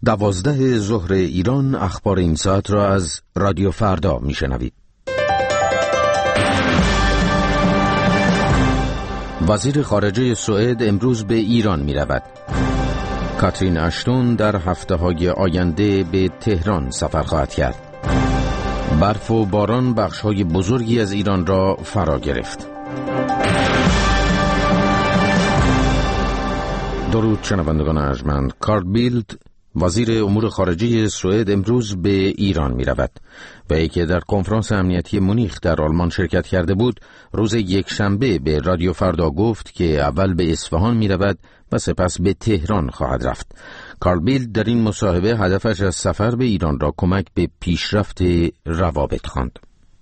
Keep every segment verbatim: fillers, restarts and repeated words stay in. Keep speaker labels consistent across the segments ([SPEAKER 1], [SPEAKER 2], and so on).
[SPEAKER 1] دوازده ظهر ایران اخبار این ساعت را از رادیو فردا میشنوید. وزیر خارجه سوئد امروز به ایران می رود. کاترین اشتون در هفته های آینده به تهران سفر خواهد کرد. برف و باران بخش های بزرگی از ایران را فرا گرفت. درود شنوندگان ارجمند. کارل بیلد وزیر امور خارجه سوئد امروز به ایران می رود و ای که در کنفرانس امنیتی مونیخ در آلمان شرکت کرده بود، روز یکشنبه به رادیو فردا گفت که اول به اصفهان می رود و سپس به تهران خواهد رفت. کارل بیلد در این مصاحبه هدفش از سفر به ایران را کمک به پیشرفت روابط خواند.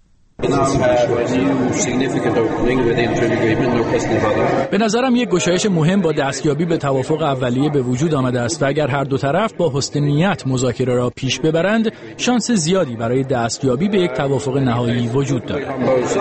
[SPEAKER 2] به نظرم یک گشایش مهم با دستیابی به توافق اولیه به وجود آمده است و اگر هر دو طرف با حسن نیت مذاکره را پیش ببرند، شانس زیادی برای دستیابی به یک توافق نهایی وجود دارد.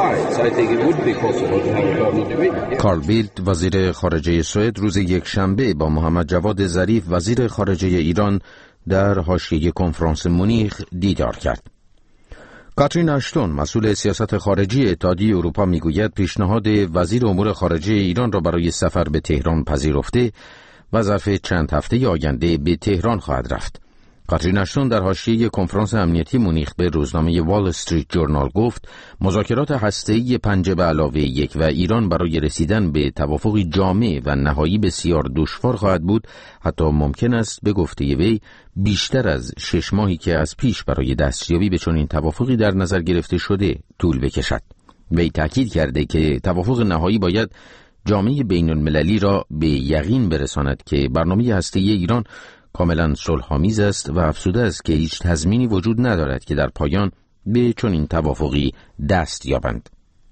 [SPEAKER 1] کارل بیلد وزیر خارجه سوئد روز یکشنبه با محمد جواد ظریف وزیر خارجه ایران در حاشیه کنفرانس مونیخ دیدار کرد. کاترین اشتون مسئول سیاست خارجی اتحادیه اروپا میگوید پیشنهاد وزیر امور خارجه ایران را برای سفر به تهران پذیرفته و ظرف چند هفته آینده به تهران خواهد رفت. کاترین اشتون در حاشیه کنفرانس امنیتی مونیخ به روزنامه وال استریت جورنال گفت مذاکرات هسته‌ای پنج به علاوه یک و ایران برای رسیدن به توافقی جامع و نهایی بسیار دشوار خواهد بود، حتی ممکن است به گفته وی بیشتر از شش ماهی که از پیش برای دستیابی به چنین توافقی در نظر گرفته شده طول بکشد. وی تاکید کرده که توافق نهایی باید جامعه بین المللی را به یقین برساند که برنامه هسته‌ای ایران کاملا صلح‌آمیز است و افزوده است که هیچ تضمینی وجود ندارد که در پایان به چنین توافقی دست یابند.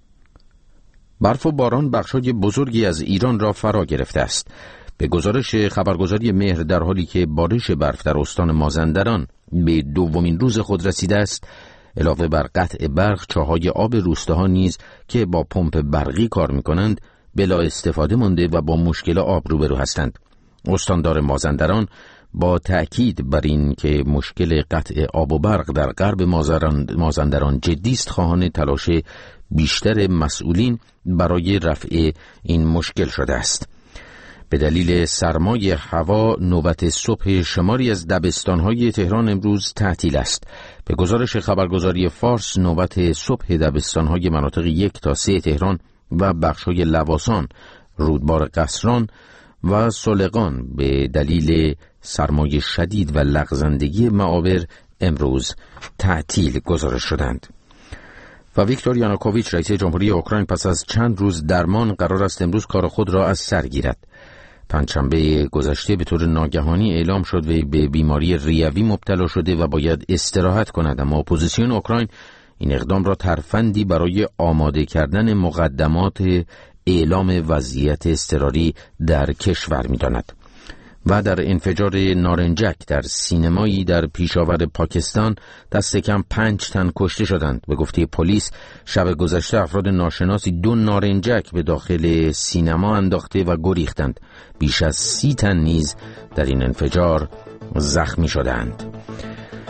[SPEAKER 1] برف و باران بخشای بزرگی از ایران را فرا گرفته است. به گزارش خبرگزاری مهر، در حالی که بارش برف در استان مازندران به دومین روز خود رسیده است، علاوه بر قطع برق، چاهای آب روستاها نیز که با پمپ برقی کار می‌کنند بلا استفاده مانده و با مشکل آب روبرو هستند. استاندار مازندران با تأکید بر این که مشکل قطع آب و برق در غرب مازندران جدی است، خواهان تلاش بیشتر مسئولین برای رفع این مشکل شده است. به دلیل سرمای هوا نوبت صبح شماری از دبستان‌های تهران امروز تعطیل است. به گزارش خبرگزاری فارس نوبت صبح دبستان‌های مناطق یک تا سه تهران و بخش‌های لواسان، رودبار قصران و سلغان به دلیل سرمای شدید و لغزندگی معابر امروز تعطیل گزارش شدند. و ویکتور یانوکوویچ رئیس جمهوری اوکراین پس از چند روز درمان قرار است امروز کار خود را از سر گیرد. پنجشنبه گذشته به طور ناگهانی اعلام شد و به بیماری ریوی مبتلا شده و باید استراحت کند، اما اپوزیسیون اوکراین این اقدام را ترفندی برای آماده کردن مقدمات اعلام وضعیت اضطراری در کشور می‌داند. و در انفجار نارنجک در سینمایی در پیشاور پاکستان دست کم پنج تن کشته شدند. به گفته پلیس شب گذشته افراد ناشناسی دو نارنجک به داخل سینما انداخته و گریختند. بیش از سی تن نیز در این انفجار زخمی شدند.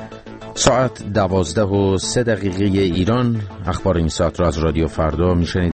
[SPEAKER 1] ساعت دوازده و سه دقیقه ایران. اخبار این ساعت را از رادیو فردا میشنید.